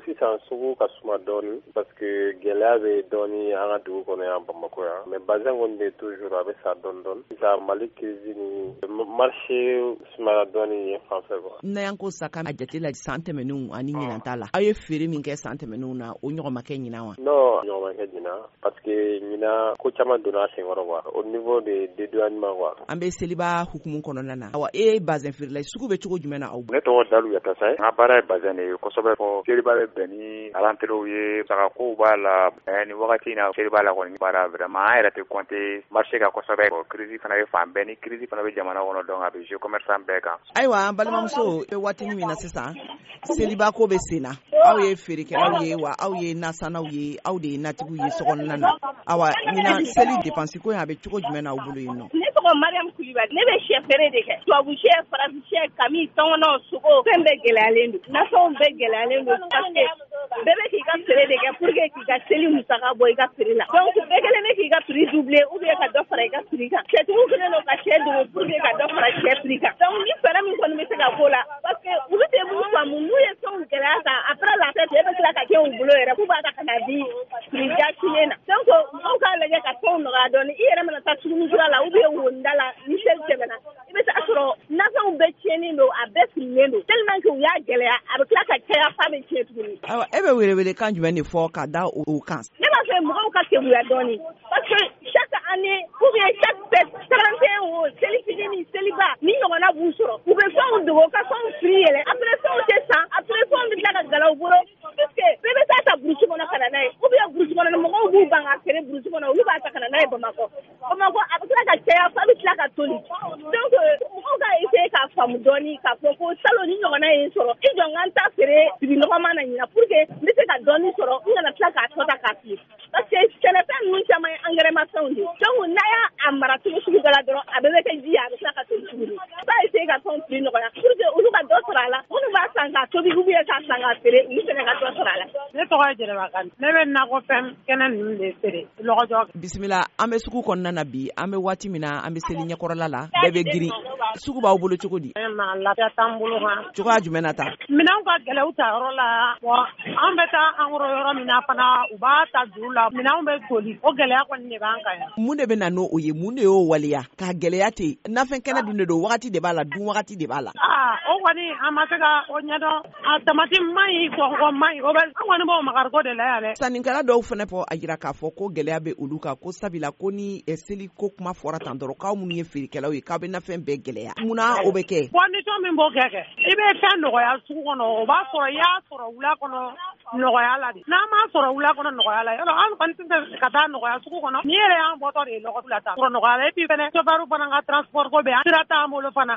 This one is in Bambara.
sisan sugu ka suma dɔɔni parce que gɛlɛya bɛ dɔɔni an ka dugu kɔnɔ yan Bamakɔ yan mais bazin kɔni bɛ toujours a bɛ sa dɔɔni dɔɔni sisan Mali crise ni marché sumaya dɔɔni yen fan fɛ quoi. N'an ko sa ka jate la san tɛmɛnenw ani ɲinan ta la aw ye feere min kɛ san tɛmɛnenw na o ɲɔgɔn ma kɛ ɲinan wa? Non ɲɔgɔn ma kɛ ɲinan parce que ɲinan ko caman donna sen kɔrɔ quoi au niveau de dédouanement quoi. An bɛ seliba hukumu kɔnɔna na awa e ye bazin feerela sugu bɛ cogo jumɛn na aw? Ne tɔgɔ Dalu Yatasa ye. N ka baara ye bazin de ye kosɛbɛ fɔ seliba bɛ bɛn ni alanterew ye sagakow b'a la ni wagati in na seliba la kɔni baara vraiment an yɛrɛ tɛ compter marché kan kosɛbɛ crise fana bɛ fan bɛɛ ni crise fana bɛ jamana kɔnɔ donc a bɛ jouer commerçant bɛɛ kan. Ayiwa an balimamuso e waati min na sisan seliba ko bɛ sen na aw ye feerekɛlaw ye wa aw ye nasanaw ye aw de ye natigiw ye sokɔnɔna na awa ɲinan seli dépense ko in a bɛ cogo jumɛn na aw bolo yen nɔ? Ne tɔgɔ Mariam Kulibali ne bɛ sɛ feere de kɛ tubabu sɛ farafin sɛ kami tɔngɔnɔ sogo fɛn bɛɛ gɛlɛyalen don nasɔnw bɛɛ gɛlɛyalen don parce que bɛɛ bɛ k'i ka feere de kɛ pour que k'i ka seli musaka bɔ i ka feere la donc bɛɛ kelen bɛ k'i ka prix doubler ou bien ka dɔ fara i ka prix kan sɛtigiw kelen don ka sɛ dogo pour que ka dɔ fara sɛ prix kan donc ni fɛɛrɛ min kɔni bɛ se ka k'o la parce que olu tɛ mun faamu n'u ye fɛnw gɛlɛya ta après la fête e bɛ tila ka kɛ u bolo yɛrɛ k'u b'a ta ka na di prix jasilen na donc mɔgɔw k'a lajɛ ka fɛnw nɔgɔya dɔɔni i yɛrɛ mana taa sugunijura la ou bien wonida la ni seli tɛmɛna i bɛ taa sɔrɔ nafɛnw bɛɛ tiɲɛnen don a bɛɛ fililen don tellement que u y'a gɛlɛya a bɛ tila ka caya f'a bɛ tiɲɛ tuguni. Ayiwa e bɛ welewele kan jumɛn de fɔ ka da o kan? Ne b'a fɛ mɔgɔw ka kegunya dɔɔni parce que chaque année ou bien chaque fête 31 o seli fitini seliba ni ɲɔgɔnna b'u sɔrɔ u bɛ fɛnw dogo ka fɛnw prix yɛlɛ après fɛnw tɛ san après fɛnw bɛ tila ka gala u bolo puisque bɛɛ bɛ taa ta burusi kɔnɔ ka na n'a ye ou bien burusi kɔnɔ mɔgɔw b'u ban ka feere burusi kɔnɔ olu b'a ta ka na n'a ye Bamakɔ a bɛ tila ka caya f'a bɛ tila ka toli donc mɔgɔw ka essayer k'a faamu dɔɔni k'a fɔ ko salon ni ɲɔgɔnna ye n sɔrɔ i jɔ n ka n ta feere sigi nɔgɔma na ɲina pour que n bɛ se ka dɔɔni sɔrɔ n kana tila k'a tɔ ta k'a fili parce que sɛnɛfɛn ninnu caman ye engrais de donc n'a y'a mara cogo sugu dɔ la dɔrɔn a bɛɛ bɛ kɛ ji ye a bɛ tila ka toli tuguni i b'a essayer ka fɛnw prix nɔgɔya pour que olu ka dɔ sɔrɔ a la minnu b'a san k'a tobi ou bien k'a san k'a feere olu fana ka dɔ sɔrɔ a la. Ne tɔgɔ ye Jɛnɛba Kane ne bɛ nakɔfɛn kɛnɛ ninnu de feere lɔgɔjɔ. Bisimila an bɛ sugu kɔnɔna na bi an bɛ waati min na an bɛ seli ɲɛkɔrɔla la bɛɛ bɛ girin sugu b'aw bolo cogo di? Lafiya t'an bolo kan. Cogoya jumɛn na ta? Minɛnw ka gɛlɛ u ta yɔrɔ la an bɛ taa an kɔrɔ yɔrɔ min na fana u b'a ta juru la minɛnw bɛ toli o gɛlɛya kɔni de b'an kan yan. Mun de bɛ na n'o ye mun de y'o waleya k'a gɛlɛya ten nafɛn kɛnɛ dun de don wagati de b'a la dun wagati de b'a la. O kɔni an ma se ka o ɲɛdɔn a tamati man ɲi kɔnkɔn man ɲi o bɛ an kɔni b'o magariko de la yan dɛ. Sannikɛla dɔw fana fɔ a jira k'a fɔ ko gɛlɛya bɛ olu kan ko sabula ko ni seli ko kuma fɔra tan dɔrɔn k'aw minnu ye feerekɛlaw ye k'aw bɛ nafɛn bɛɛ gɛlɛya munna o bɛ kɛ? Condition min b'o kɛ i bɛ fɛn nɔgɔya sugu kɔnɔ o b'a sɔrɔ i y'a sɔrɔ wula kɔnɔ nɔgɔya la de n'an m'a sɔrɔ wula kɔnɔ nɔgɔya la yɔrɔ an kɔni tɛ ka taa nɔgɔya sugu kɔnɔ ni yɛrɛ y'an bɔtɔ de ye lɔgɔtu la tan sɔrɔ nɔgɔya la et puis fɛnɛ chauffeur fana ka transport ko bɛ yan sira t'an bolo fana